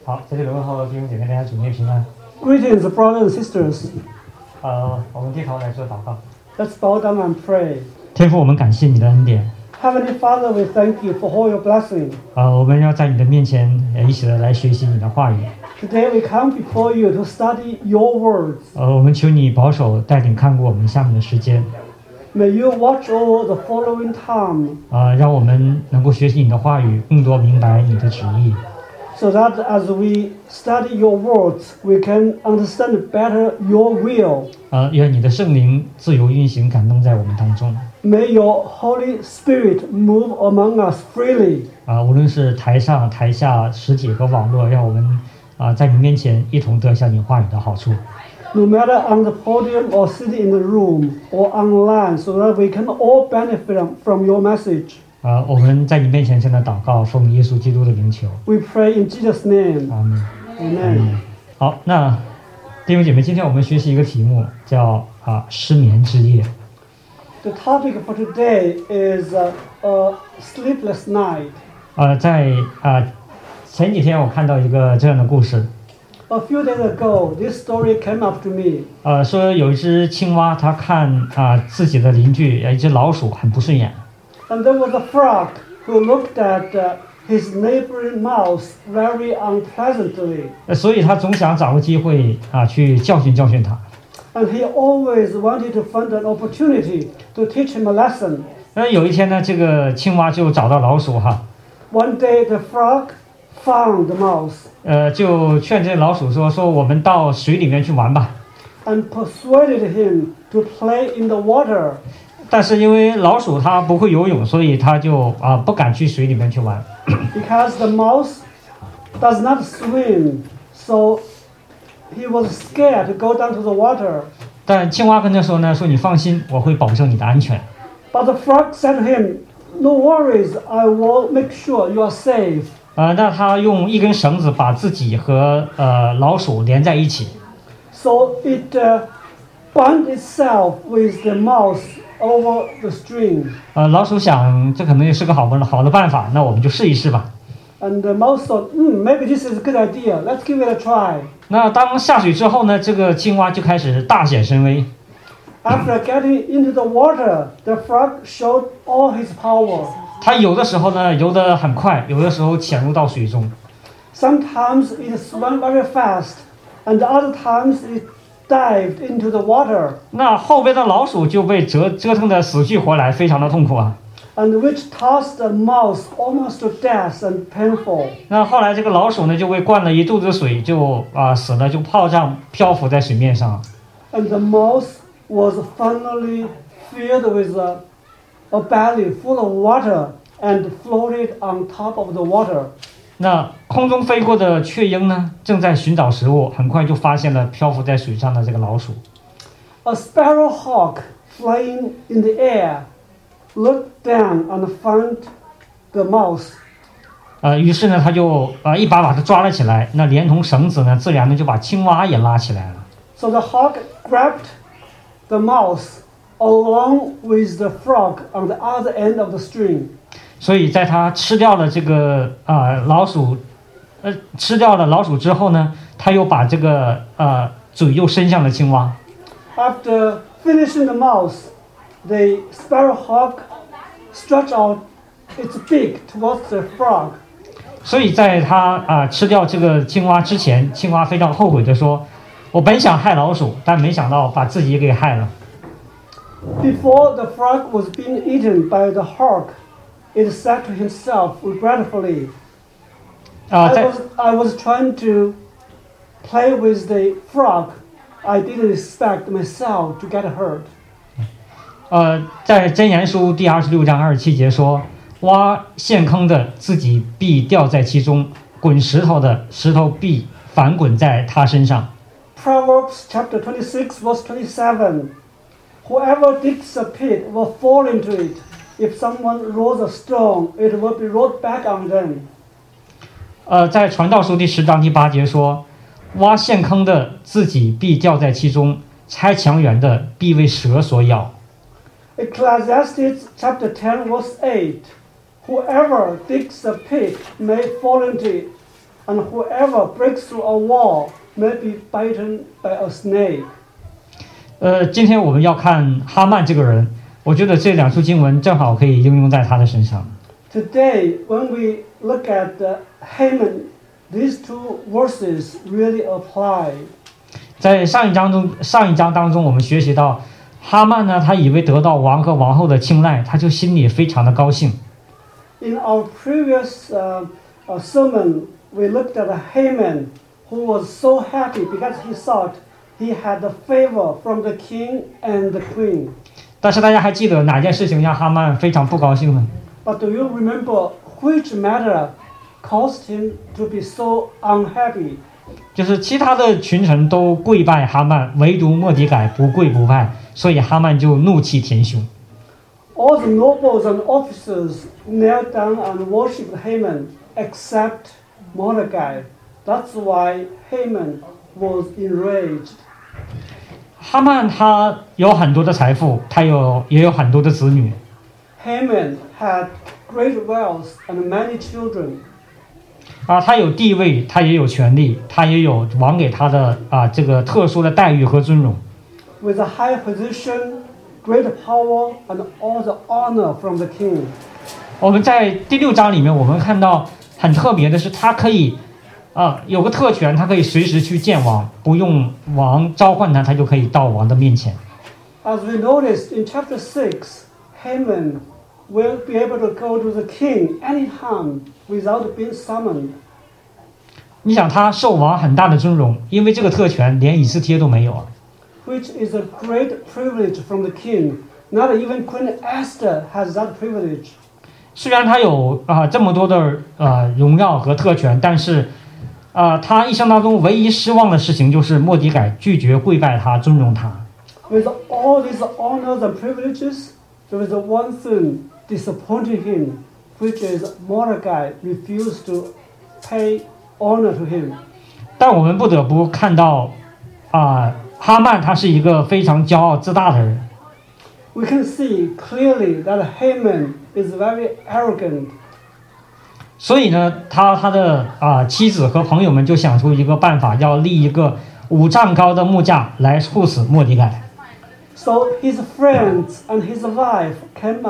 好，在这里问候弟兄姐妹，大家主内平安。 Greetings, brothers and sisters. 我们低头来做祷告。 Let's bow down and pray. 天父，我们感谢你的恩典。 Heavenly Father, we thank you for all your blessing. 我们要在你的面前一起的来学习你的话语。 Today we come before you to study your words. 我们求你保守带领看顾我们下面的时间。 May you watch over the following time. 让我们能够学习你的话语，更多明白你的旨意。 So that as we study your words, we can understand better your will. 愿你的圣灵自由运行，感动在我们当中。 May your Holy Spirit move among us freely. 无论是台上台下，实体和网络，让我们在你面前一同得享你话语的好处。 No matter on the podium or sitting in the room or online, so that we can all benefit from your message. 我们在你面前现在祷告，奉耶稣基督的名求。 We pray in Jesus' name. 阿门。 Amen. 好，那弟兄姐妹，今天我们学习一个题目，叫失眠之夜。 The topic for today is a sleepless night. 在前几天我看到一个这样的故事。 A few days ago, this story came up to me. 说有一只青蛙，它看自己的邻居一只老鼠很不顺眼。 And there was a frog who looked at his neighboring mouse very unpleasantly. 所以他总想找个机会去教训教训他。 And he always wanted to find an opportunity to teach him a lesson. 有一天呢，这个青蛙就找到老鼠 One day, the frog found the mouse. 就劝这老鼠说我们到水里面去玩吧。 And persuaded him to play in the water. 但是因为老鼠它不会游泳，所以它就不敢去水里面去玩。 Because the mouse does not swim, so he was scared to go down to the water. 但青蛙跟他说呢，说你放心，我会保证你的安全。 But the frog said to him, "No worries, I will make sure you are safe." 那他用一根绳子把自己和老鼠连在一起。 So it bound itself with the mouse over the string. 老鼠想这可能也是个好的办法，那我们就试一试吧。 And the mouse thought, maybe this is a good idea. Let's give it a try. 那当下水之后呢，这个青蛙就开始大显神威。 After getting into the water, the frog showed all his power. 它有的时候呢游得很快，有的时候潜入到水中。 Sometimes it swam very fast, and other times it dived into the water. 那后边的老鼠就被折腾得死去活来，非常的痛苦 And which tossed the mouse almost to death and painful. 那后来这个老鼠呢就被灌了一肚子水，就死了，就漂浮在水面上。 And the mouse was finally filled with a belly full of water and floated on top of the water. 那空中飞过的雀鹰呢，正在寻找食物，很快就发现了漂浮在水上的这个老鼠。 A sparrowhawk flying in the air looked down and found the mouse. 于是呢，他就一把它抓了起来，那连同绳子呢，自然的就把青蛙也拉起来了。 So the hawk grabbed the mouse along with the frog on the other end of the string. 所以在他吃掉了这个老鼠之后呢，他又把这个嘴又伸向了青蛙。 After finishing the mouse, the sparrowhawk stretched out its beak towards the frog. 所以在他吃掉这个青蛙之前，青蛙非常后悔地说：“我本想害老鼠，但没想到把自己给害了。” Before the frog was being eaten by the hawk, it said to himself regretfully, I was trying to play with the frog. I didn't expect myself to get hurt. 在箴言书第26章27节说：“挖陷坑的自己必掉在其中，滚石头的石头必反滚在他身上。” Proverbs chapter 26 verse 27. Whoever digs a pit will fall into it. If someone rolls a stone, it will be rolled back on them. 在传道书第10章第8节说：“挖陷坑的自己必掉在其中，拆墙垣的必为蛇所咬。” Ecclesiastes chapter 10 verse 8. Whoever digs a pit may fall into it, and whoever breaks through a wall may be bitten by a snake. 今天我们要看哈曼这个人，我觉得这两处经文正好可以应用在他的身上。 Today, when we look at Haman, these two verses really apply. 在上一章当中，我们学习到哈曼呢，他以为得到王和王后的青睐，他就心里非常的高兴。 In our previous sermon, we looked at Haman, who was so happy because he thought he had the favor from the king and the queen. 但是大家还记得哪件事情让哈曼非常不高兴呢？ But do you remember which matter caused him to be so unhappy? 就是其他的群臣都跪拜哈曼，唯独末底改不跪不拜，所以哈曼就怒气填胸。 All the nobles and officers knelt down and worshipped Haman except Mordecai. That's why Haman was enraged. 哈曼他有很多的财富，他也有很多的子女。 Haman had great wealth and many children. 他有地位，他也有权利，他也有王给他的这个特殊的待遇和尊荣。 With a high position, great power, and all the honor from the king. 我们在第6章里面，我们看到很特别的是，他可以有个特权，他可以随时去见王，不用王召唤他，他就可以到王的面前。 As we noticed in chapter 6, Haman will be able to go to the king anytime without being summoned. 你想，他受王很大的尊荣，因为这个特权连以斯帖都没有啊。 Which is a great privilege from the king. Not even Queen Esther has that privilege. 虽然他有这么多的荣耀和特权，但是他一生当中唯一失望的事情就是末底改拒绝跪拜他、尊荣他。 With all these honors and privileges, there is one thing disappointing him, which is Mordecai refused to pay honor to him. 但我们不得不看到哈曼他是一个非常骄傲自大的人。 We can see clearly that Haman is very arrogant. 所以呢，他的妻子和朋友们就想出一个办法，要立一个5丈高的木架来处死末底改。 So his friends and his wife came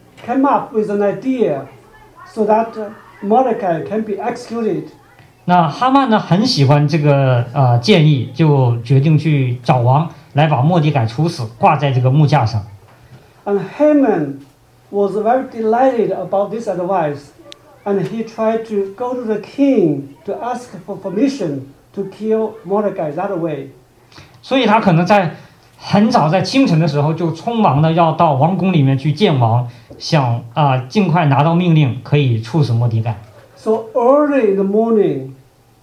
up with an idea so that Mordecai can be executed. 那哈曼呢很喜欢这个建议，就决定去找王来把末底改处死，挂在这个木架上。 And Haman was very delighted about this advice, and he tried to go to the king to ask for permission to kill Mordecai that way. 所以他可能在很早在清晨的时候就匆忙的要到王宫里面去见王，想尽快拿到命令可以处死末底改。 So early in the morning,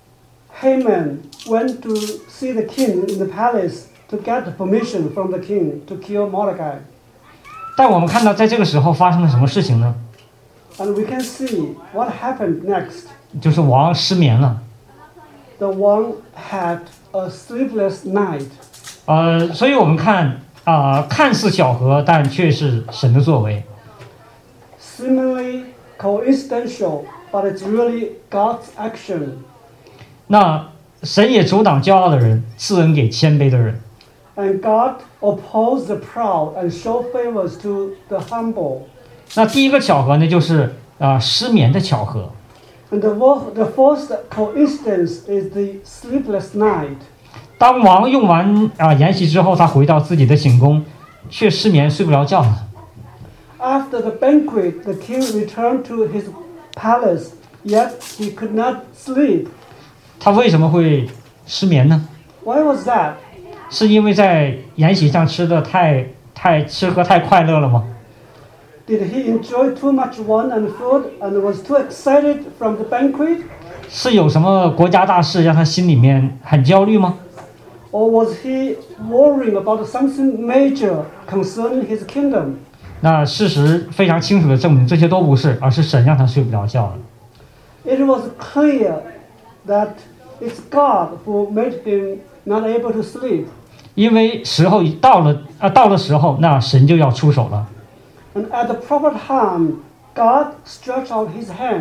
Haman went to see the king in the palace to get permission from the king to kill Mordecai. 但我们看到在这个时候发生了什么事情呢？ And we can see what happened next. 就是王失眠了。 The one had a sleepless night. 所以我们看看似巧合，但却是神的作为。 Seemingly coincidental, but it's really God's action. 那神也阻挡骄傲的人，赐恩给谦卑的人。 And God opposed the proud and show favors to the humble. 那第一个巧合呢，就是失眠的巧合。 And the first coincidence is the sleepless night. 当王用完筵席之后，他回到自己的寝宫，却失眠睡不着觉了。 After the banquet, the king returned to his palace, yet he could not sleep. 他为什么会失眠呢？ Why was that? 是因为在筵席上吃的吃喝太快乐了吗？ Did he enjoy too much wine and food and was too excited from the banquet? 是有什么国家大事让他心里面很焦虑吗？ Or was he worrying about something major concerning his kingdom? 那事实非常清楚的证明，这些都不是，而是神让他睡不着觉了。 It was clear that it's God who made him not able to sleep. 因为时候到了时候，那神就要出手了。 And at the proper time, God stretched out his hand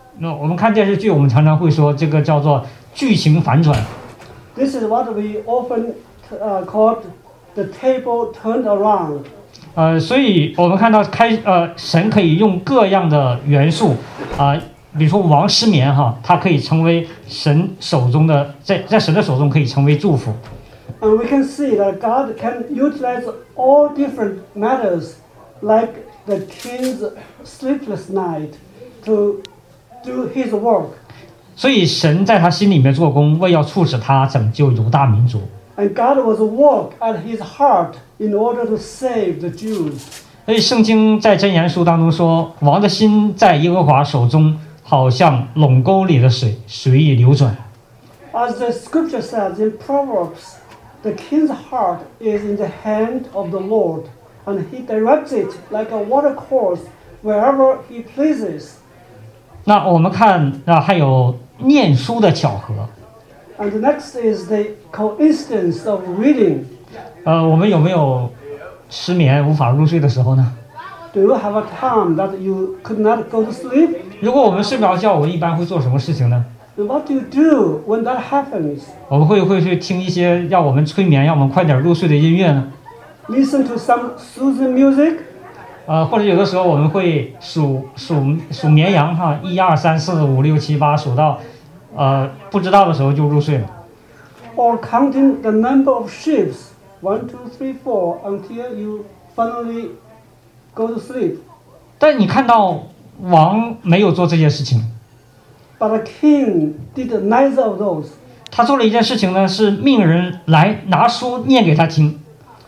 那我们看电视剧，我们常常会说这个叫做剧情反转。 This is what we often called the table turned around. 所以我们看到神可以用各样的元素比如说王失眠它可以成为神手中的，在神的手中可以成为祝福。 And we can see that God can utilize all different matters, like the king's sleepless night, to do his work. 所以神在他心里面做工，为要促使他拯救犹大民族。 And God was work at his heart in order to save the Jews. 所以圣经在箴言书当中说，王的心在耶和华手中，好像垄沟里的水，随意流转。 As the scripture says in Proverbs, the king's heart is in the hand of the Lord, and he directs it like a water course wherever he pleases. 那我们看还有念书的巧合。 And the next is the coincidence of reading. 我们有没有失眠无法入睡的时候呢？ Do you have a time that you could not go to sleep? 如果我们睡不着觉，我们一般会做什么事情呢？ And what do you do when that happens? 我们会去听一些让我们催眠、让我们快点入睡的音乐呢？ Listen to some soothing music? 或者有的时候我们会数绵羊1、2、3、4、5、6、7、8，数到不知道的时候就入睡了。 Or counting the number of sheep, 1, 2, 3, 4, until you finally go to sleep. 但你看到王没有做这件事情， But the king did neither of those. 他做了一件事情呢，是命人来拿书念给他听。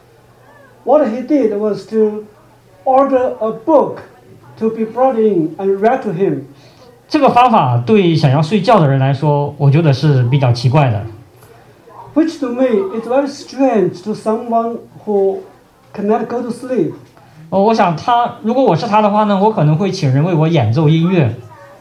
What he did was to order a book to be brought in and read to him. 这个方法对想要睡觉的人来说，我觉得是比较奇怪的。 Which to me is very strange to someone who cannot go to sleep. 我想如果我是他的话呢，我可能会请人为我演奏音乐。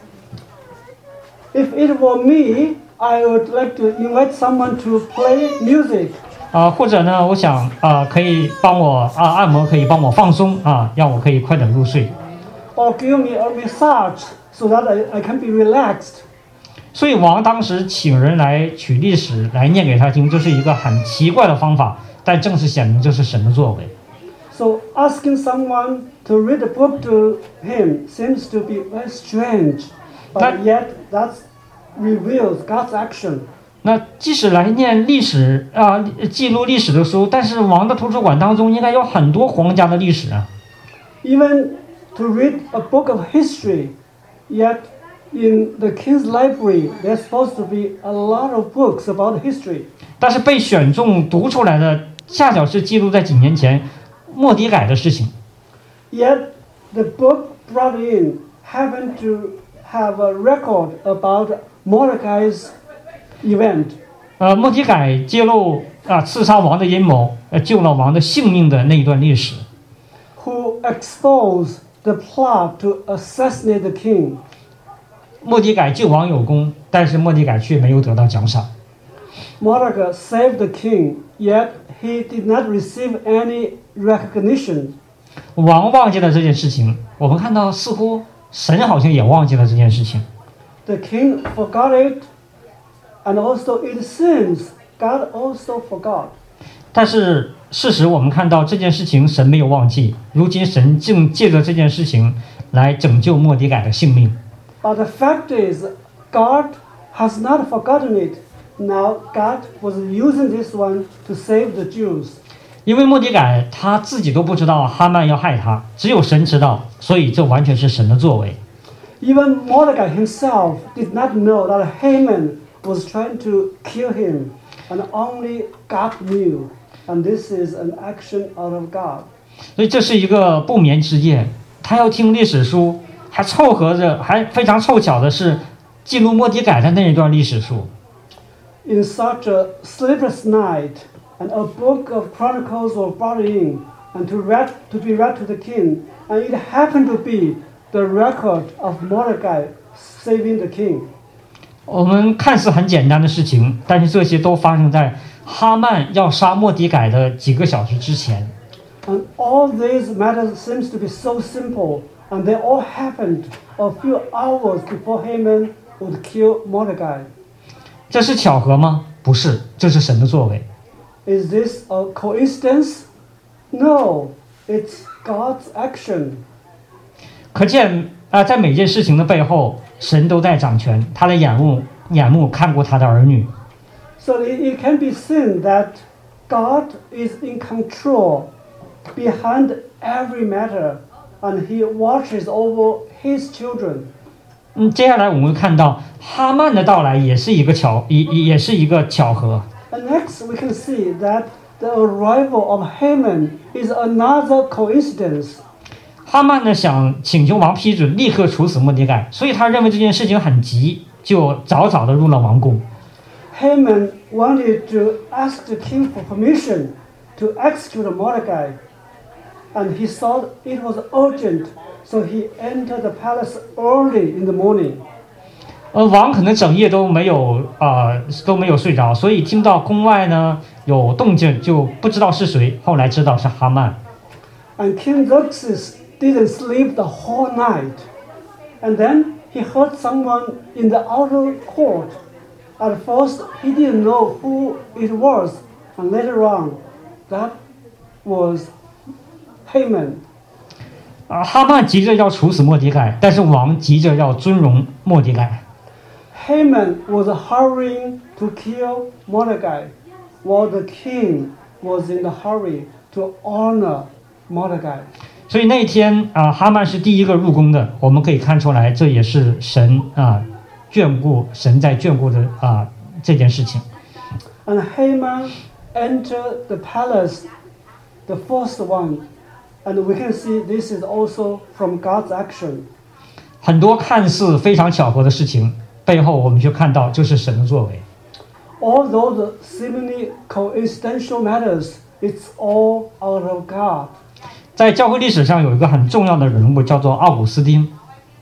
If it were me, I would like to invite someone to play music. 或者呢，我想可以帮我按摩，可以帮我放松让我可以快点入睡。 Or give me a massage so that I can be relaxed. 所以王当时请人来取历史来念给他听，这是一个很奇怪的方法，但正是显明这是神的作为。 So asking someone to read a book to him seems to be very strange, but yet that reveals God's action. 那即使来念历史记录历史的书，但是王的图书馆当中应该有很多皇家的历史啊。 Even to read a book of history, yet in the king's library there's supposed to be a lot of books about history. 但是被选中读出来的，恰巧是记录在几年前末底改的事情。 Yet the book brought in happened to have a record about Mordecai's event. 末底改揭露刺杀王的阴谋，救了王的性命的那一段历史。 Who exposed the plot to assassinate the king. 末底改救王有功，但是末底改却没有得到奖赏。 Mordecai saved the king, yet he did not receive any recognition. 王忘记了这件事情，我们看到似乎神好像也忘记了这件事情。 The king forgot it, and also it seems God also forgot. 但是事实我们看到这件事情神没有忘记，如今神正借着这件事情来拯救末底改的性命。 But the fact is, God has not forgotten it. Now God was using this one to save the Jews. 因为末底改他自己都不知道哈曼要害他，只有神知道，所以这完全是神的作为。 Even Mordecai himself did not know that Haman was trying to kill him, and only God knew. And this is an action out of God. 所以这是一个不眠之夜，他要听历史书，还凑合着，还非常凑巧的是记录末底改的那一段历史书。 In such a sleepless night, and a book of chronicles was brought in, and to be read to the king, and it happened to be the record of Mordecai saving the king. 我们看似很简单的事情，但是这些都发生在哈曼要杀末底改的几个小时之前。 And all these matters seems to be so simple, and they all happened a few hours before Haman would kill Mordecai. 这是巧合吗？不是，这是神的作为。 Is this a coincidence? No, it's God's action. 可见在每件事情的背后，神都在掌权，他的眼目看过他的儿女。 So it can be seen that God is in control behind every matter, and He watches over His children. 接下来我们会看到哈曼的到来也是一个巧合。 And next we can see that the arrival of Haman is another coincidence. 哈曼呢想请求王批准立刻处死末底改，所以他认为这件事情很急，就早的入了王宫。 Haman wanted to ask the king for permission to execute Mordecai, and he thought it was urgent, so he entered the palace early in the morning. 王可能整夜都没有睡着，所以听到宫外呢有动静，就不知道是谁，后来知道是哈曼。 And King Xerxes didn't sleep the whole night. And then he heard someone in the outer court. At first, he didn't know who it was, and later on, that was Haman. 哈曼急着要处死末底改，但是王急着要尊荣末底改。 Haman was hurrying to kill Mordecai, while the king was in the hurry to honor Mordecai. 所以那天哈曼是第一个入宫的，我们可以看出来，这也是神神在眷顾的这件事情。 And Haman entered the palace, the first one, and we can see this is also from God's action. 很多看似非常巧合的事情，背后我们就看到就是神的作为。 All those seemingly coincidental matters, it's all out of God. 在教会历史上有一个很重要的人物叫做奥古斯丁。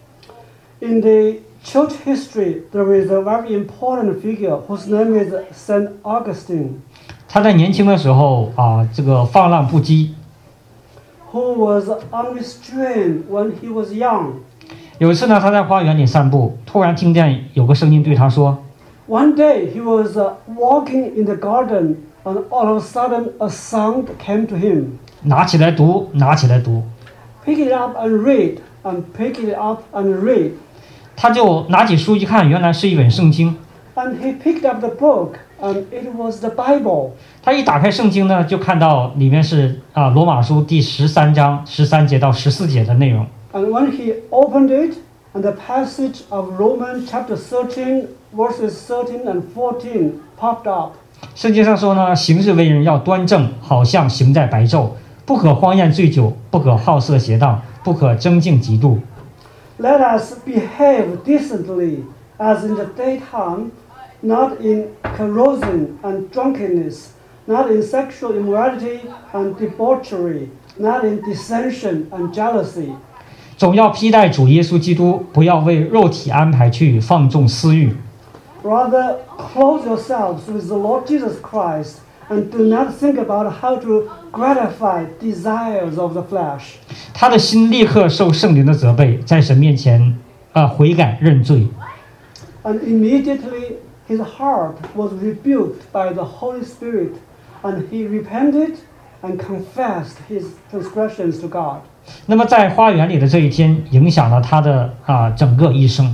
In the church history, there is a very important figure whose name is Saint Augustine, 他在年轻的时候这个放浪不羁， who was unrestrained when he was young. 有一次呢，他在花园里散步，突然听见有个声音对他说 One day he was walking in the garden, and all of a sudden a sound came to him. 拿起来读，拿起来读。 Pick it up and read, and pick it up and read. 他就拿起书一看，原来是一本圣经。 And he picked up the book, and it was the Bible. 他一打开圣经呢，就看到里面是罗马书第13章13节到14节的内容。 And when he opened it, and the passage of Romans chapter 13, verses 13 and 14 popped up. 圣经上说呢，行事为人要端正，好像行在白昼，不可荒宴醉酒，不可好色邪荡，不可争竞嫉妒。 Let us behave decently, as in the daytime, not in carousing and drunkenness, not in sexual immorality and debauchery, not in dissension and jealousy. 总要披戴主耶稣基督，不要为肉体安排去放纵私欲。 Rather, clothe yourselves with the Lord Jesus Christ, and do not think about how to gratify desires of the flesh. 他的心立刻受圣灵的责备，在神面前悔改认罪。 And immediately his heart was rebuked by the Holy Spirit, and he repented and confessed his transgressions to God. 那么在花园里的这一天，影响了他的整个一生。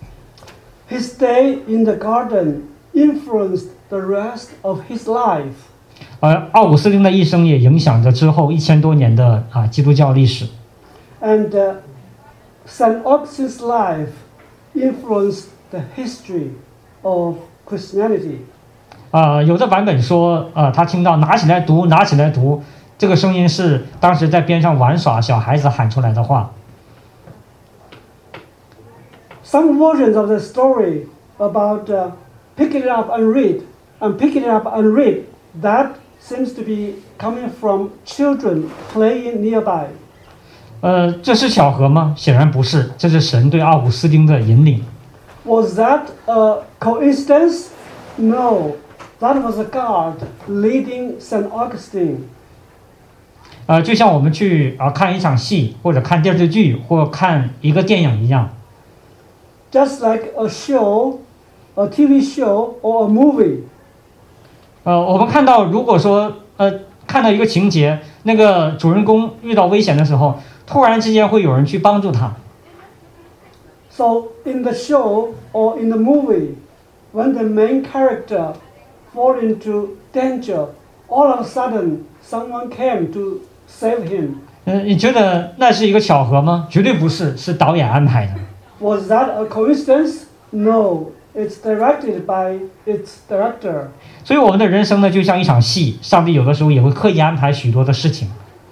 His stay in the garden influenced the rest of his life. 奥古斯丁的一生也影响着之后1000多年的基督教历史。 And St. Augustine's life influenced the history of Christianity. 有的版本说，他听到拿起来读，拿起来读，这个声音是当时在边上玩耍小孩子喊出来的话。 Some versions of the story about pick it up and read, and pick it up and read, that seems to be coming from children playing nearby. 这是巧合吗？显然不是，这是神对奥古斯丁的引领。 Was that a coincidence? No, that was God leading St. Augustine. 就像我们去看一场戏，或者看电视剧，或看一个电影一样。 Just like a show, a TV show, or a movie. 我们看到，如果说看到一个情节，那个主人公遇到危险的时候，突然之间会有人去帮助他。 So in the show or in the movie, when the main character fall into danger, all of a sudden someone came to save him. 你觉得那是一个巧合吗？绝对不是，是导演安排的。 Was that a coincidence? No, it's directed by its director. 所以我们的人生呢，就像一场戏，上帝有的时候也会刻意安排许多的事情。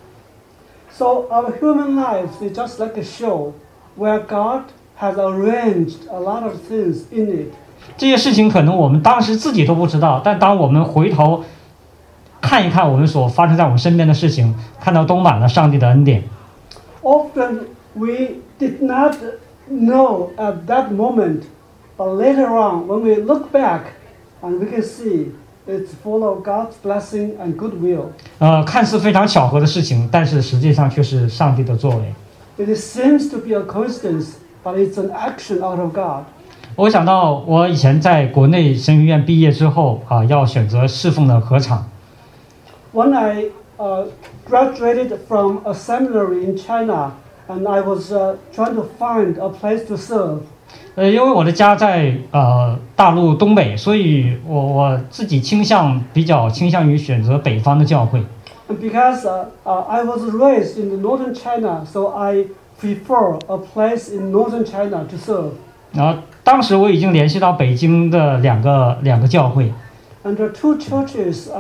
So our human lives is just like a show where God has arranged a lot of things in it. 这些事情可能我们当时自己都不知道，但当我们回头看一看我们所发生在我们身边的事情，看到都满了上帝的恩典。 Often we did not know at that moment, but later on, when we look back, and we can see it's full of God's blessing and goodwill. 看似非常巧合的事情，但是实际上却是上帝的作为。 It seems to be a coincidence, but it's an action out of God. 我想到我以前在国内神学院毕业之后要选择侍奉的禾场。 When I graduated from a seminary in China, and I was trying to find a place to serve. 因为我的家在大陆东北，所以我自己比较倾向于选择北方的教会。 And because I was raised in the northern China, so I prefer a place in northern China to serve. 然后当时我已经联系到北京的两个教会。 And the two churches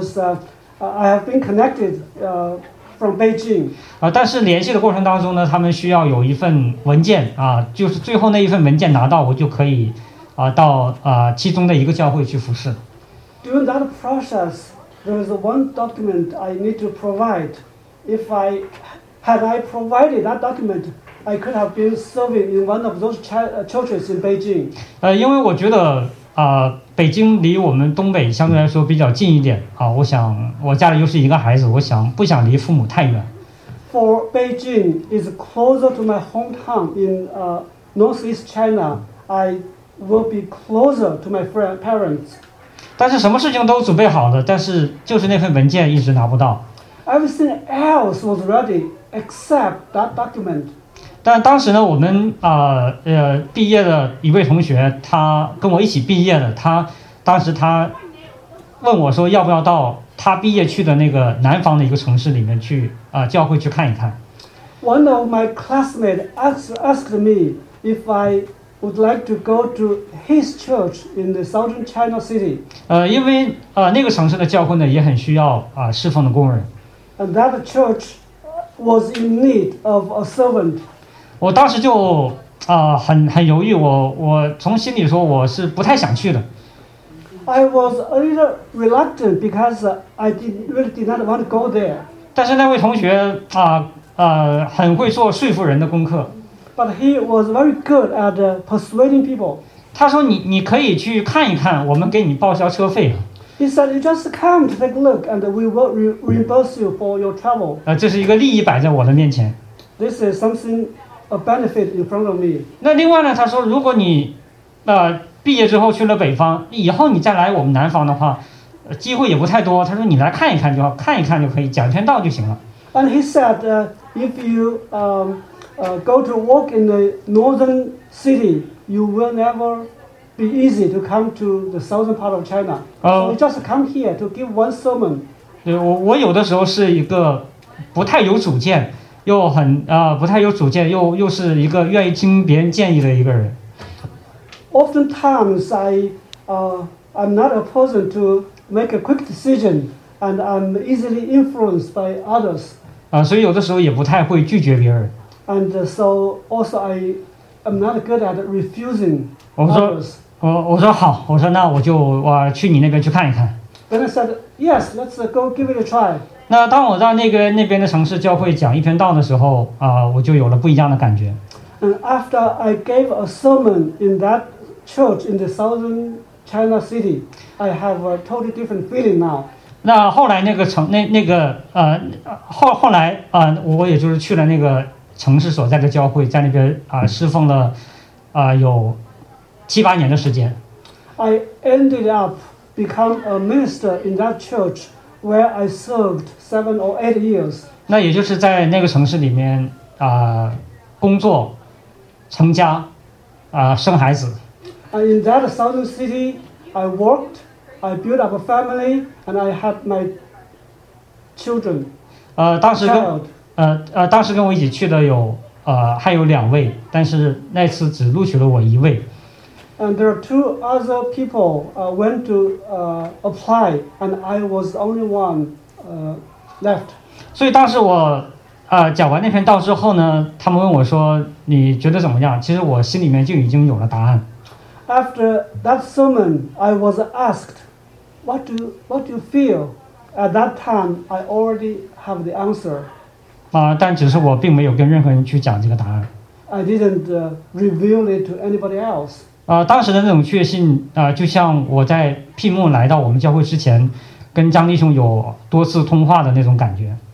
I have been connected from Beijing. 但是联系的过程当中呢，他们需要有一份文件就是最后那一份文件拿到，我就可以到其中的一个教会去服侍。 During that process, there is one document I need to provide. Had I provided that document, I could have been serving in one of those churches in Beijing. 因为我觉得北京离我们东北相对来说比较近一点我想我家里又是一个孩子，不想离父母太远。 For Beijing is closer to my hometown in northeast China. I will be closer to my parents. 但是什么事情都准备好了，但是就是那份文件一直拿不到。 Everything else was ready except that document. 但当时呢，我们毕业的一位同学，他跟我一起毕业的，当时他问我说，要不要到他毕业去的那个南方的一个城市里面去教会去看一看。 One of my classmates asked me if I would like to go to his church in the southern China city. 因为那个城市的教会呢也很需要侍奉的工人。 And that church was in need of a servant. 我当时就很犹豫，我从心里说我是不太想去的。 I was a little reluctant because I really did not want to go there. 但是那位同学很会做说服人的功课。 But he was very good at persuading people. 他说你可以去看一看，我们给你报销车费。 He said, "You just come to take a look, and we will reimburse you for your travel." 这是一个利益摆在我的面前。 This is something, a benefit in front of me. 那另外呢，他说，如果你毕业之后去了北方，以后你再来我们南方的话，机会也不太多。他说你来看一看就好，看一看就可以，讲一篇道就行了。 And he said, if you go to work in the northern city, you will never be easy to come to the southern part of China. So you just come here to give one sermon. 对，我有的时候是一个不太有主见，又不太有主见，又是一个愿意听别人建议的一个人。 Oftentimes, I'm not a person to make a quick decision, and I'm easily influenced by others. 所以有的时候也不太会拒绝别人。 And so also I am not good at refusing others. 我说好，我说那我去你那边去看一看。 Then I said, yes, let's go give it a try. 那当我到那边的城市教会讲一篇道的时候我就有了不一样的感觉。 And after I gave a sermon in that church in the southern China city, I have a totally different feeling now. 那后来那个后来我也就是去了那个城市所在的教会，在那边侍奉了有7、8年的时间。 I ended up become a minister in that church where I served 7 or 8 years. 那也就是在那个城市里面工作、成家、生孩子。 And in that southern city, I worked, I built up a family, and I had my children. 当时跟我一起去的还有2位，但是那次只录取了我1位。 And there are 2 other people went to apply, and I was the only one left. 所以当时我讲完那篇道之后呢，他们问我说：“你觉得怎么样？”其实我心里面就已经有了答案。 After that sermon, I was asked, "What do you feel?" At that time, I already have the answer. 但只是我并没有跟任何人去讲这个答案。 I didn't reveal it to anybody else. 当时的那种确信就像我在聘牧来到我们教会之前，跟张弟兄有多次通话的那种感觉。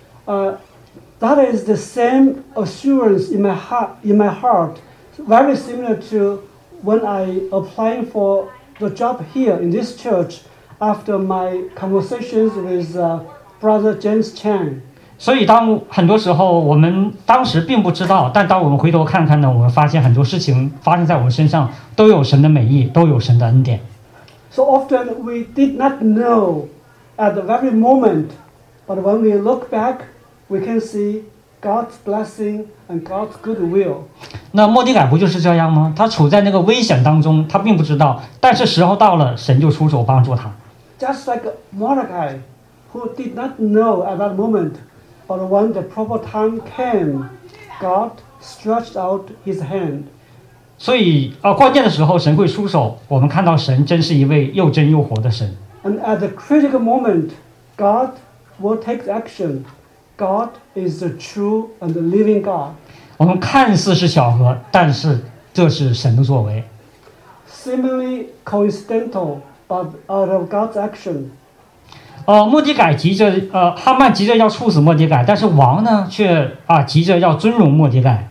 That is the same assurance in my heart, very similar to when I applying for the job here in this church after my conversations with Brother James Chang. 所以很多时候我们当时并不知道，但当我们回头看看呢，我们发现很多事情发生在我们身上都有神的美意，都有神的恩典。 So often we did not know at the very moment, but when we look back, we can see God's blessing and God's good will. 那末底改不就是这样吗？他处在那个危险当中，他并不知道，但是时候到了，神就出手帮助他。 Just like Mordecai, who did not know at that moment, but when the proper time came, God stretched out His hand. 所以关键的时候神会出手，我们看到神真是一位又真又活的神。 And at the critical moment, God will take action. God is the true and the living God. 我们看似是巧合，但是这是神的作为。 Seemingly coincidental, but out of God's action. 末底改哈曼急着要处死末底改，但是王呢却急着要尊荣末底改。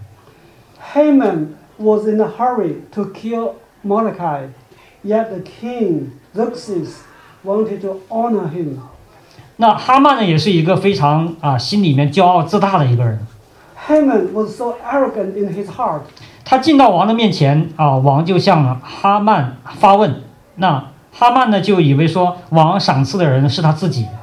Haman was in a hurry to kill Mordecai, yet the king Xerxes wanted to honor him. 那哈曼呢也是一个非常心里面骄傲自大的一个人。 Haman was so arrogant in his heart. 他进到王的面前王就向哈曼发问，那哈曼呢就以为说王赏赐的人是他自己。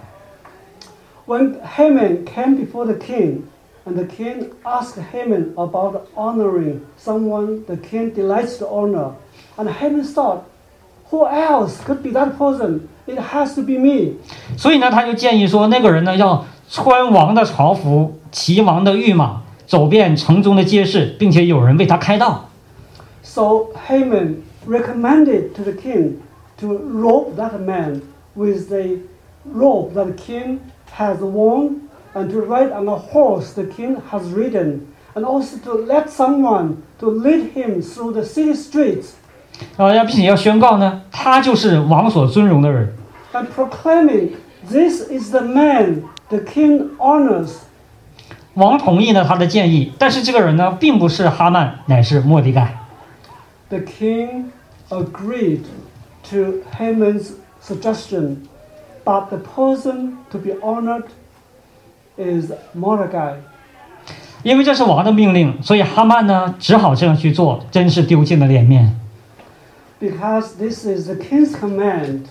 When Haman came before the king, and the king asked Haman about honoring someone the king delights to honor, and Haman thought, who else could be that person? It has to be me. 所以呢，他就建议说，那个人呢要穿王的朝服，骑王的御马，走遍城中的街市，并且有人为他开道。 So Haman recommended to the king to robe that man with the robe that the king has worn, and to ride on a horse the king has ridden, and also to let someone to lead him through the city streets. 并且要宣告呢，他就是王所尊荣的人。 And proclaiming, this is the man the king honors. 王同意了他的建议，但是这个人呢，并不是哈曼，乃是末底改。 The king agreed to Haman's suggestion, but the person to be honored is Mordecai. 因为这是王的命令，所以哈曼呢只好这样去做，真是丢尽了脸面。 Because this is the king's command,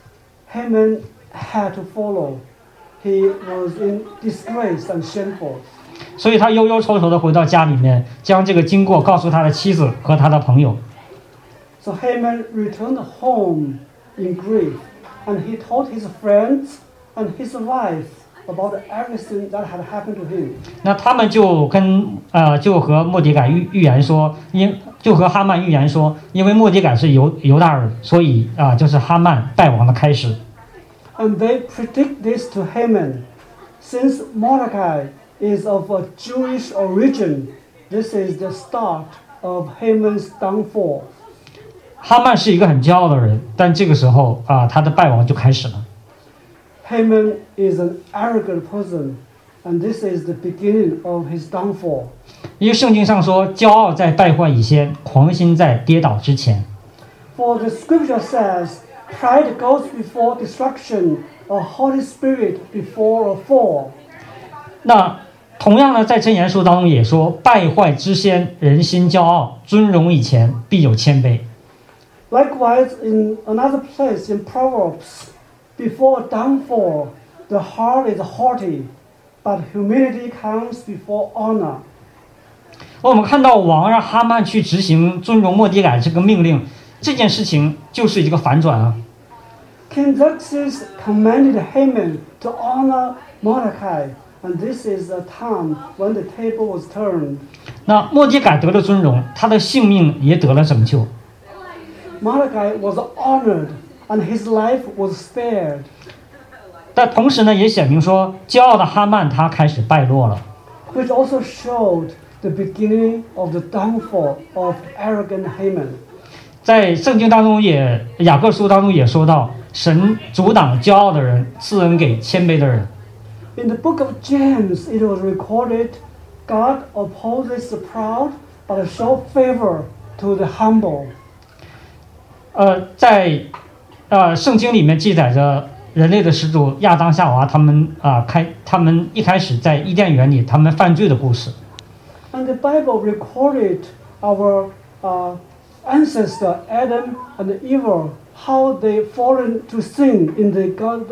Haman had to follow. He was in disgrace and shameful. 所以他忧忧愁愁地回到家里面，将这个经过告诉他的妻子和他的朋友。 So Haman returned home in grief, and he told his friends and his wife about everything that had happened to him. 那他们就和末底改预言说，就和哈曼预言说，因为末底改是犹大人，所以就是哈曼败亡的开始。 And they predict this to Haman. Since Mordecai is of a Jewish origin, this is the start of Haman's downfall. 哈曼是一个很骄傲的人，但这个时候他的败亡就开始了。 Haman is an arrogant person, and this is the beginning of his downfall. 因为圣经上说，骄傲在败坏以先，狂心在跌倒之前。 For the scripture says, pride goes before destruction, a Holy Spirit before a fall. 那同样呢，在箴言书当中也说，败坏之先，人心骄傲；尊荣以前，必有谦卑。 Likewise, in another place in Proverbs, before a downfall, the heart is haughty, but humility comes before honor. 我们看到王让哈曼去执行尊荣末底改这个命令，这件事情就是一个反转啊。 King Xerxes commanded Haman to honor Mordecai, and this is the time when the table was turned. 那末底改得了尊荣，他的性命也得了拯救。 Mordecai was honored, and his life was spared. 但同时呢，也显明说，骄傲的哈曼他开始败落了。 Which also showed the beginning of the downfall of arrogant Haman. 在圣经当中雅各书当中也说到，神阻挡骄傲的人，赐恩给谦卑的人。 In the book of James, it was recorded, God opposes the proud, but shows favor to the humble. 在圣经里面记载着人类的始祖亚当夏娃他们一开始在伊甸园里他们犯罪的故事。 And the Bible recorded our ancestor Adam and Eve, how they fallen to sin in the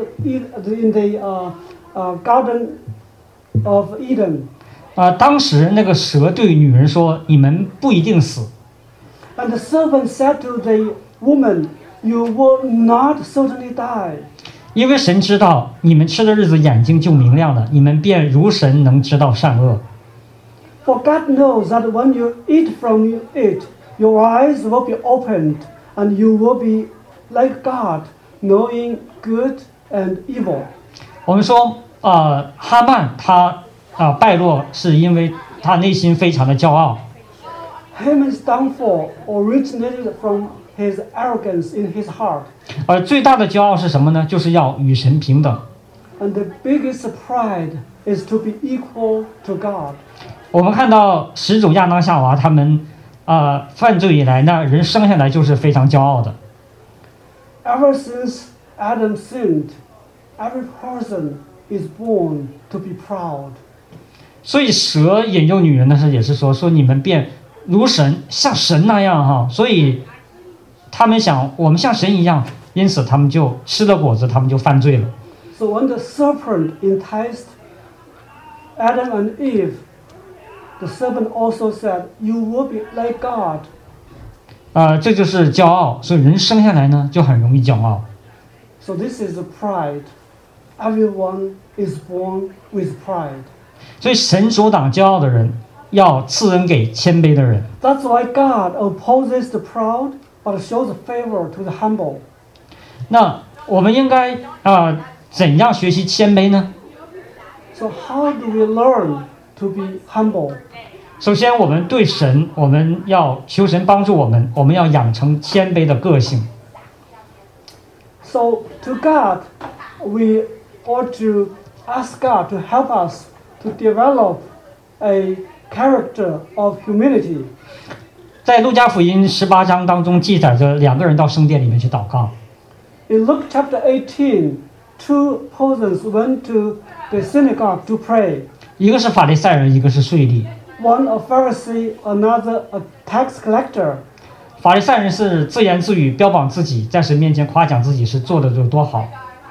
Garden of Eden. 当时那个蛇对女人说：“你们不一定死。” And the serpent said to the woman, "You will not certainly die." 因为神知道你们吃的日子眼睛就明亮了，你们便如神能知道善恶。 For God knows that when you eat from it, your eyes will be opened, and you will be like God, knowing good and evil. 我们说，哈曼他败落是因为他内心非常的骄傲。 Haman's downfall originated from his arrogance in his heart. 而最大的骄傲是什么呢？就是要与神平等。 And the biggest pride is to be equal to God. 我们看到始祖亚当夏娃他们犯罪以来呢，人生下来就是非常骄傲的。 Ever since Adam sinned, every person is born to be proud. 所以蛇引诱女人的时候也是说你们便如神，像神那样哈。所以他们想我们像神一样，因此他们就吃了果子，他们就犯罪了。 So when the serpent enticed Adam and Eve, the serpent also said, "You will be like God." 这就是骄傲，所以人生下来呢就很容易骄傲。 So this is the pride. Everyone is born with pride. 所以神阻挡骄傲的人，要赐恩给谦卑的人。 That's why God opposes the proud, but shows favor to the humble. 那我们应该怎样学习谦卑呢？ So how do we learn to be humble? 首先，我们对神，我们要求神帮助我们，我们要养成谦卑的个性。 So to God, we ought to ask God to help us to develop a character of humility. 在路加福音18章当中记载着两个人到圣殿里面去祷告。 In Luke chapter 18, two persons went to the synagogue to pray. 一个是法利赛人，一个是税吏。 One a Pharisee, another a tax collector. 法利赛人是自言自语，标榜自己，在神面前夸奖自己是做的有多好。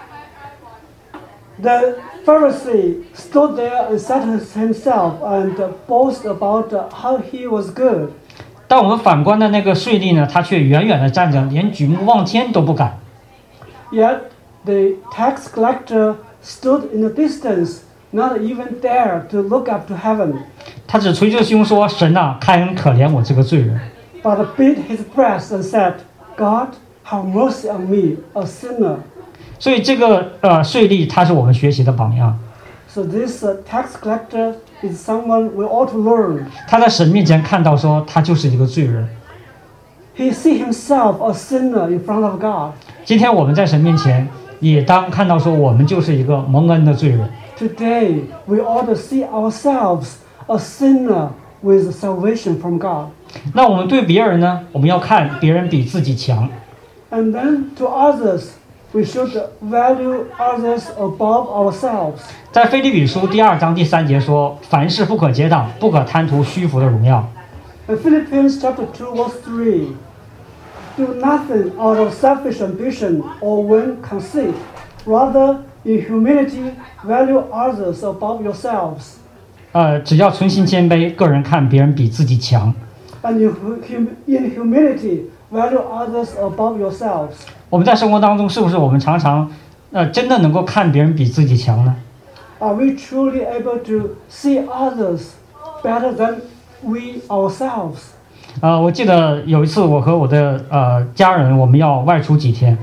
The Pharisee stood there and said to himself and boasted about how he was good. 但我们反观的那个税吏呢，他却远远地站着，连举目望天都不敢。 Yet the tax collector stood in the distance, not even dare to look up to heaven. 他只捶着胸说：“神啊，开恩可怜我这个罪人。” But beat his breast and said, "God, have mercy on me, a sinner." 所以这个税吏他是我们学习的榜样。 So this tax collector is someone we ought to learn. 他在神面前看到说他就是一个罪人。 He see himself a sinner in front of God. 今天我们在神面前也当看到说我们就是一个蒙恩的罪人。 Today, we ought to see ourselves a sinner with salvation from God. 那我们对别人呢，我们要看别人比自己强。 And then to others, we should value others above ourselves. 在腓立比书第2章第3节说：“凡事不可结党，不可贪图虚浮的荣耀。” In Philippians chapter 2, verse 3, do nothing out of selfish ambition or vain conceit. Rather, in humility, value others above yourselves. 只要存心谦卑，个人看别人比自己强。 And in humility, value others above yourselves. 我们在生活当中，是不是我们常常，真的能够看别人比自己强呢？ Are we truly able to see others better than we ourselves? 我记得有一次，我和我的家人，我们要外出几天。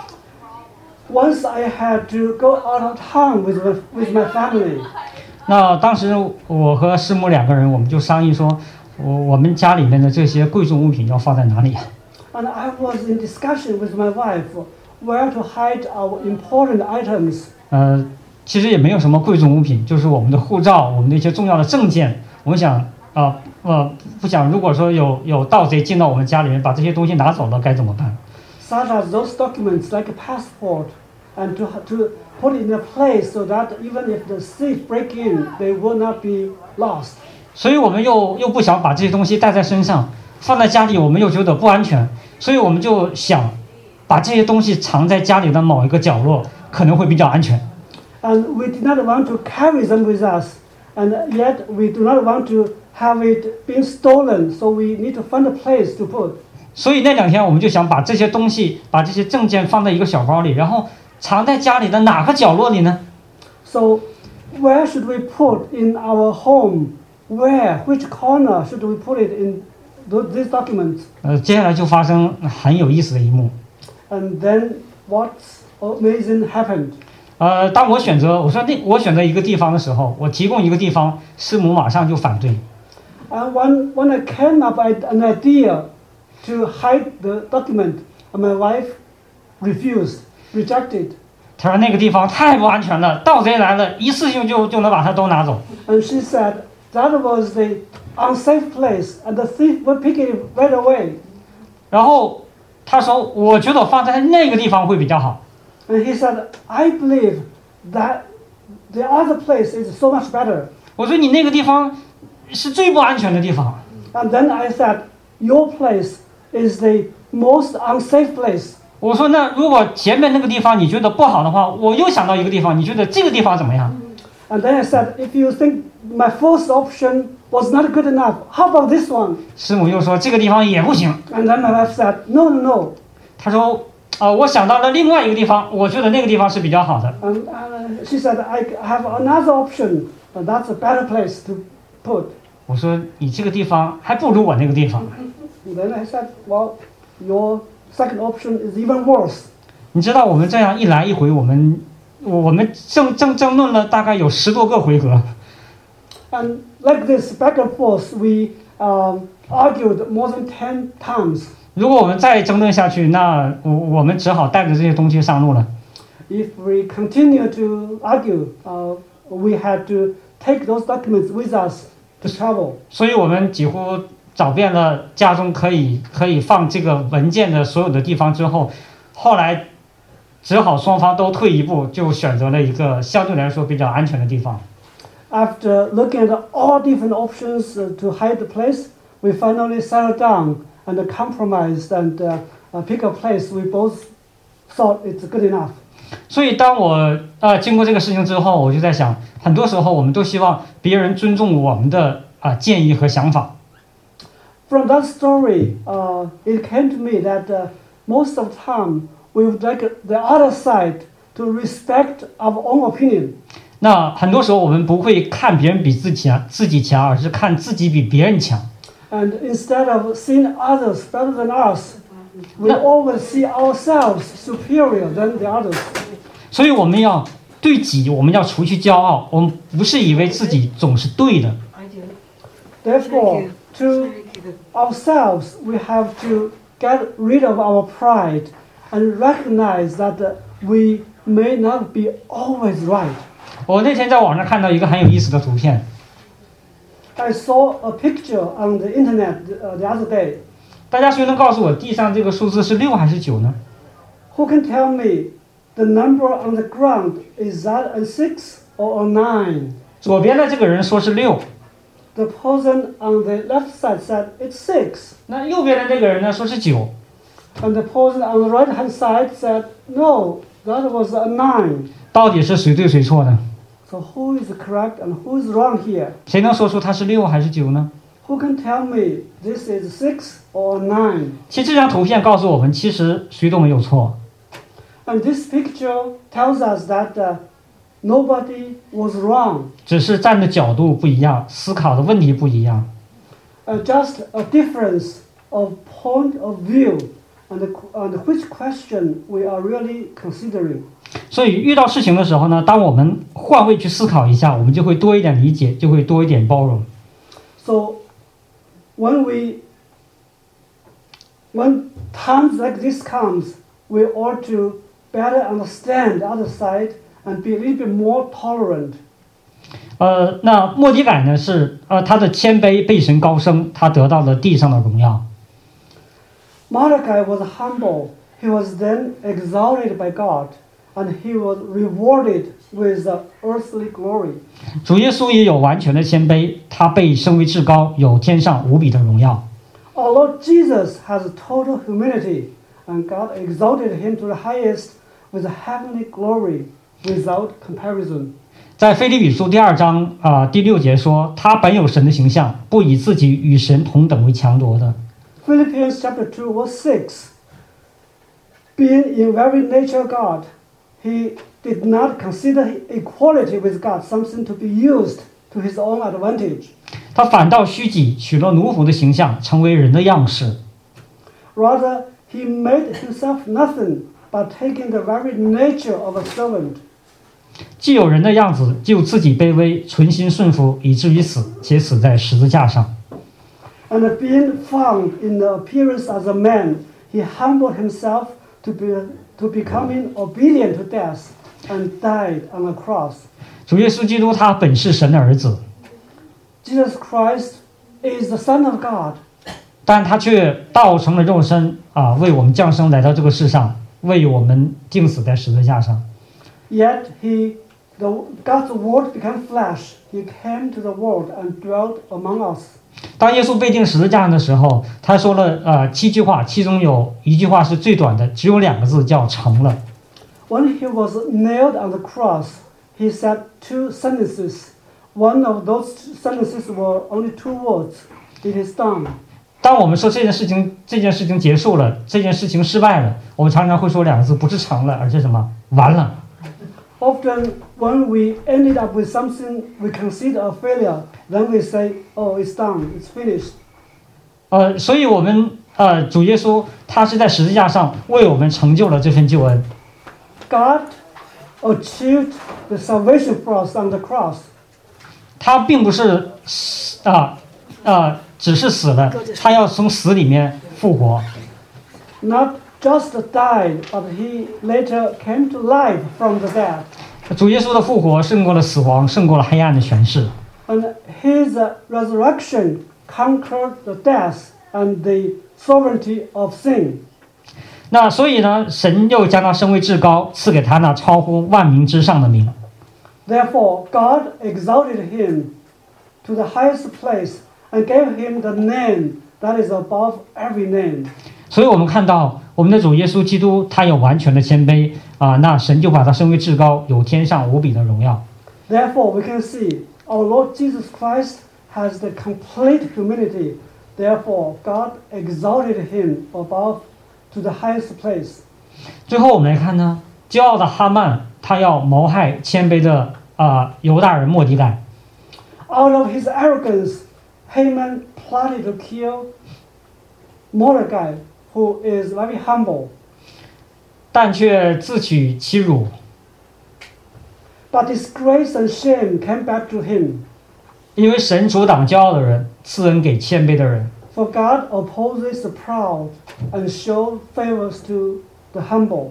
Once I had to go out of town with my family. 那当时我和师母2个人，我们就商议说，我们家里面的这些贵重物品要放在哪里 ？And I was in discussion with my wife where to hide our important items. 其实也没有什么贵重物品，就是我们的护照，我们的一些重要的证件。我们想不想如果说有盗贼进到我们家里面，把这些东西拿走了，该怎么办？ Such as those documents like a passport, and to put it in a place so that even if the thief break in, they will not be lost. 所以我们又不想把这些东西带在身上，放在家里我们又觉得不安全，所以我们就想把这些东西藏在家里的某一个角落，可能会比较安全。 And we did not want to carry them with us, and yet we do not want to have it being stolen, so we need to find a place to put. 所以那2天我们就想把这些东西，把这些证件放在一个小包里，然后藏在家里的哪个角落里呢？ So, where should we put in our home? Where? Which corner should we put it in these documents? 接下来就发生很有意思的一幕。 And then what's amazing happened? 当我选择我选择一个地方的时候，我提供一个地方，师母马上就反对。 And when I came up with an idea to hide the document, my wife rejected. 她说那个地方太不安全了，盗贼来了，一次性就能把它都拿走。 And she said that was the unsafe place, and the thief would pick it right away. 然后她说，我觉得放在那个地方会比较好。 And he said, I believe that the other place is so much better. 我说你那个地方是最不安全的地方。 And then I said, your place is the most unsafe place. 我说那如果前面那个地方你觉得不好的话，我又想到一个地方，你觉得这个地方怎么样？ And then I said, if you think my first option was not good enough, how about this one? 师母又说这个地方也不行。 And then my wife said, no, no, no. 她说我想到了另外一个地方，我觉得那个地方是比较好的。 And she said, I have another option, and that's a better place to put. 我说你这个地方还不如我那个地方。 And then I said, well, your second option is even worse. 你知道我们这样一来一回，我们争论了大概有10多个回合。 And like this back and forth, we argued more than 10 times. 如果我们再争论下去，那我们只好带着这些东西上路了。 If we continue to argue, we had to take those documents with us to travel. 所以我们几乎找遍了家中可以放这个文件的所有的地方之后，后来只好双方都退一步，就选择了一个相对来说比较安全的地方。 After looking at all different options to hide the place, we finally settled down and compromised and pick a place we both thought it's good enough. 所以当我经过这个事情之后，我就在想，很多时候我们都希望别人尊重我们的建议和想法。 From that story, it came to me that most of the time we would like the other side to respect our own opinion. 那很多时候我们不会看别人比自己强，而是看自己比别人强。 And instead of seeing others better than us, we always see ourselves superior than the others. 所以我们要对己，我们要除去骄傲，我们不是以为自己总是对的。 Therefore, to ourselves, we have to get rid of our pride and recognize that we may not be always right. 我那天在网上看到一个很有意思的图片， I saw a picture on the internet the other day. 大家谁能告诉我地上这个数字是6还是9呢？ Who can tell me the number on the ground is that a 6 or a 9? 左边的这个人说是6， The person on the left side said it's 6. 那右边的那个人呢说是9。 And the person on the right hand side said, no, that was a 9. 到底是谁对谁错呢？ So who is correct and who is wrong here? 谁能说出它是6还是9呢？ Who can tell me this is 6 or 9? 其实这张图片告诉我们，其实谁都没有错。 And this picture tells us that nobody was wrong. 只是站的角度不一样，思考的问题不一样。 Just a difference of point of view and which question we are really considering. 所以遇到事情的时候呢，当我们换位去思考一下，我们就会多一点理解，就会多一点包容。 So when times like this comes, we ought to better understand the other side and be a little bit more tolerant. 那末底改呢是他的谦卑被神高升，他得到了地上的荣耀。 Mordecai was humble. He was then exalted by God, and he was rewarded with earthly glory. 主耶稣也有完全的谦卑，他被升为至高，有天上无比的荣耀。 Our Lord Jesus has total humility, and God exalted him to the highest with heavenly glory without comparison. 在腓立比书第2章第6节说，他本有神的形象，不以自己与神同等为强夺的。 Philippians chapter 2 verse 6. Being in very nature God, he did not consider equality with God something to be used to his own advantage. 他反倒虚己，取了奴仆的形象，成为人的样式。 Rather, he made himself nothing by taking the very nature of a servant. 既有人的样子，就自己卑微，存心顺服，以至于死，且死在十字架上。 And being found in the appearance as a man, he humbled himself to becoming obedient to death and died on a cross. 主耶稣基督他本是神的儿子， Jesus Christ is the Son of God, 但他却道成了肉身为我们降生来到这个世上，为我们钉死在十字架上。 yet God's word became flesh. He came to the world and dwelt among us. 当耶稣被钉十字架上的时候，他说了7句话，其中有一句话是最短的，只有2个字，叫成了。 When he was nailed on the cross, he said 2 sentences. One of those sentences were only 2 words. It is done. 当我们说这件事情结束了，这件事情失败了，我们常常会说2个字，不是成了，而是什么？完了。 Often, when we ended up with something we consider a failure, then we say, "Oh, it's done. It's finished." 所以我们主耶稣他是在十字架上为我们成就了这份救恩。 God achieved the salvation for us on the cross. 他并不是只是死了，他要从死里面复活。 Not just died, but he later came to life from the dead. 主耶稣的复活胜过了死亡，胜过了黑暗的权势。 And his resurrection conquered the death and the sovereignty of sin. 那所以呢，神又将他升为至高，赐给他那超乎万民之上的名。 Therefore, God exalted him to the highest place and gave him the name that is above every name. 所以我们看到我们的主耶稣基督，他有完全的谦卑那神就把他升为至高，有天上无比的荣耀。 Therefore, we can see our Lord Jesus Christ has the complete humility. Therefore, God exalted him above to the highest place. 最后我们来看呢，骄傲的哈曼，他要谋害谦卑的犹大人末底改。 Out of his arrogance, Haman plotted to kill Mordecai, who is very humble. 但却自取其辱。 But disgrace and shame came back to him. 因为神阻挡骄傲的人，赐恩给谦卑的人。 For God opposes the proud and shows favors to the humble.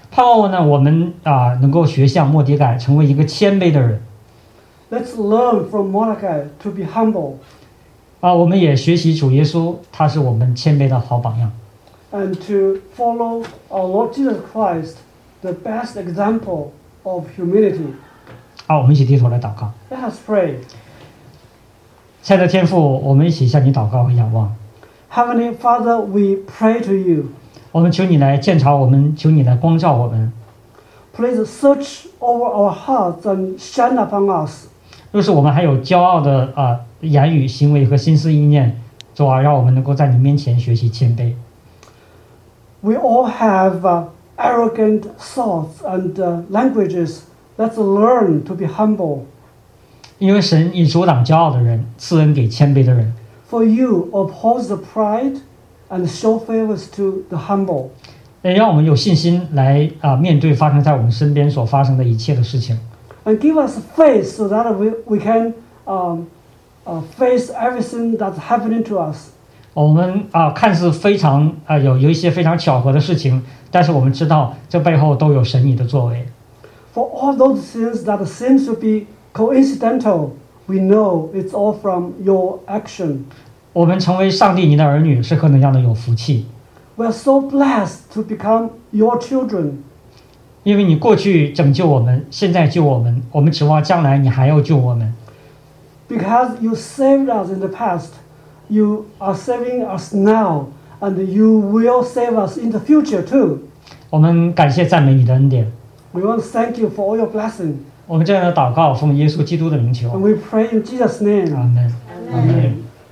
盼望呢，我们能够学像末底改，成为一个谦卑的人。 Let's learn from Mordecai to be humble. 我们也学习主耶稣，他是我们谦卑的好榜样。 And to follow our Lord Jesus Christ, the best example of humility. 好，我们一起低头来祷告。 Let us pray. 亲爱的天父，我们一起向你祷告和仰望。 Heavenly Father, we pray to you. 我们求你来鉴察我们，求你来光照我们。 Please search over our hearts and shine upon us. 若是我们还有骄傲的言语、行为和心思意念，主啊，让我们能够在你面前学习谦卑。 We all have arrogant thoughts and languages. Let's learn to be humble. 因为神以阻挡骄傲的人，赐恩给谦卑的人。 For you oppose the pride and show favors to the humble. 也让我们有信心来面对发生在我们身边所发生的一切的事情。 And give us faith so that we can face everything that's happening to us. 我们看似非常有一些非常巧合的事情，但是我们知道这背后都有神你的作为。 For all those things that seem to be coincidental, we know it's all from your action. 我们成为上帝你的儿女是何等样的有福气！ We are so blessed to become your children. 因为你过去拯救我们，现在救我们，我们指望将来你还要救我们。 Because you saved us in the past, you are saving us now, and you will save us in the future too. 我们感谢赞美你的恩典。 We want to thank you for all your blessing. 我们这样的祷告，奉耶稣基督的名求。 And we pray in Jesus' name. 阿门。阿门。